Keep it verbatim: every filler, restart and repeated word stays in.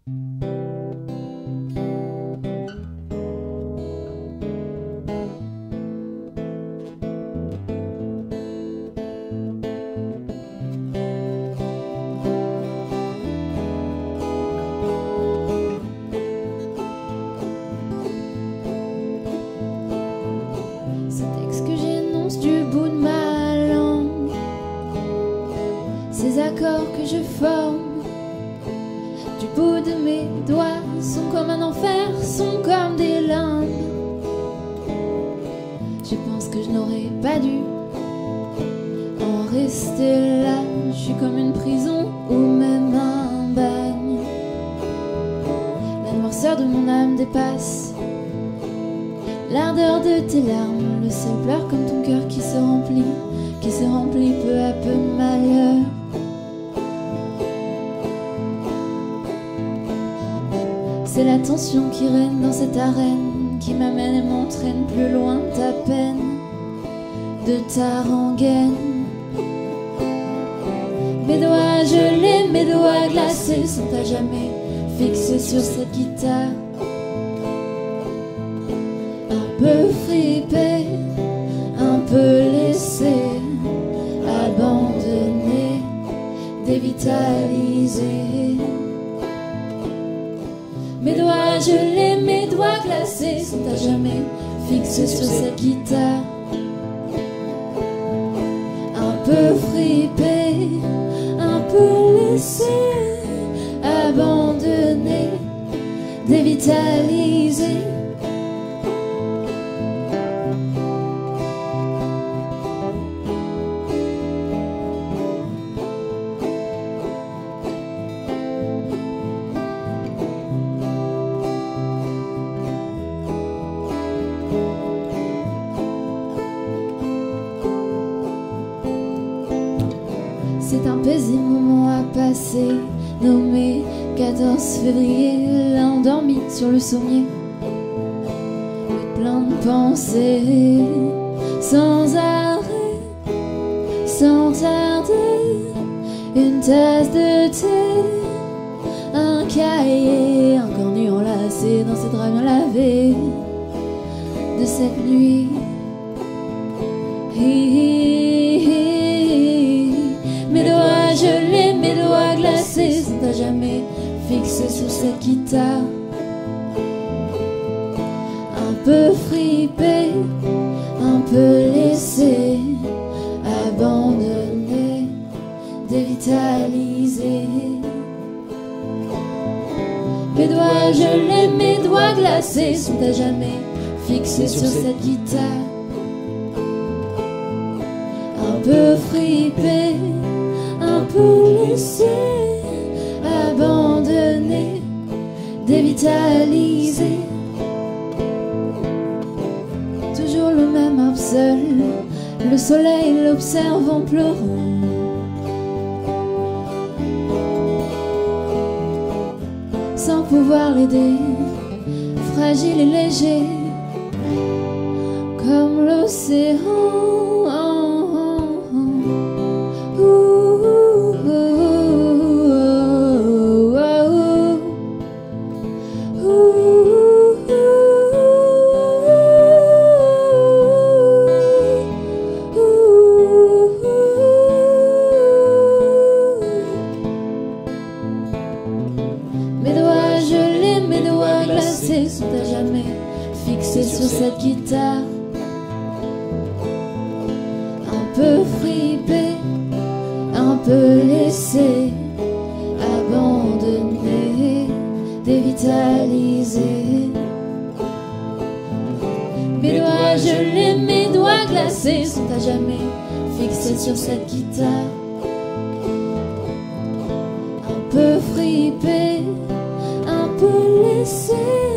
Ces textes que j'énonce du bout de ma langue, ces accords que je forme du bout de mes doigts sont comme un enfer, sont comme des limbes. Je pense que je n'aurais pas dû en rester là. Je suis comme une prison ou même un bagne. La noirceur de mon âme dépasse l'ardeur de tes larmes. Le ciel pleure comme ton cœur qui se remplit, qui se remplit peu à peu de malheur. C'est la tension qui règne dans cette arène, qui m'amène et m'entraîne plus loin de ta peine, de ta rengaine. Mes doigts gelés, mes doigts glacés sont à jamais fixés sur cette guitare. Un peu fripé, un peu laissé, abandonné, dévitalisé. Mes doigts gelés, mes doigts glacés sont à jamais fixés sur cette guitare. Un peu fripé, un peu laissé, abandonné, dévitalisé. C'est un paisible moment à passer, nommé quatorze février, là endormi sur le sommier, plein de pensées, sans arrêt, sans tarder, une tasse de thé, un cahier, un cornu enlacé dans ses draps bien lavés de cette nuit. Hi, hi, hi. Mes doigts gelés, mes doigts glacés sont à jamais fixés sur cette guitare. Un peu fripé, un peu laissé, abandonné, dévitalisé. Mes doigts gelés, mes doigts glacés sont à jamais fixés sur cette guitare. Un peu fripé, un peu laissé, abandonné, dévitalisé. Toujours le même arbre seul, le soleil l'observe en pleurant. Sans pouvoir l'aider, fragile et léger, comme l'océan. Mes doigts gelés, mes doigts glacés sont à jamais fixés sur cette guitare. Un peu fripé, un peu laissé, abandonné, dévitalisé. Mes doigts gelés, mes doigts glacés sont à jamais fixés sur cette guitare. Un peu fripé, un peu laissé,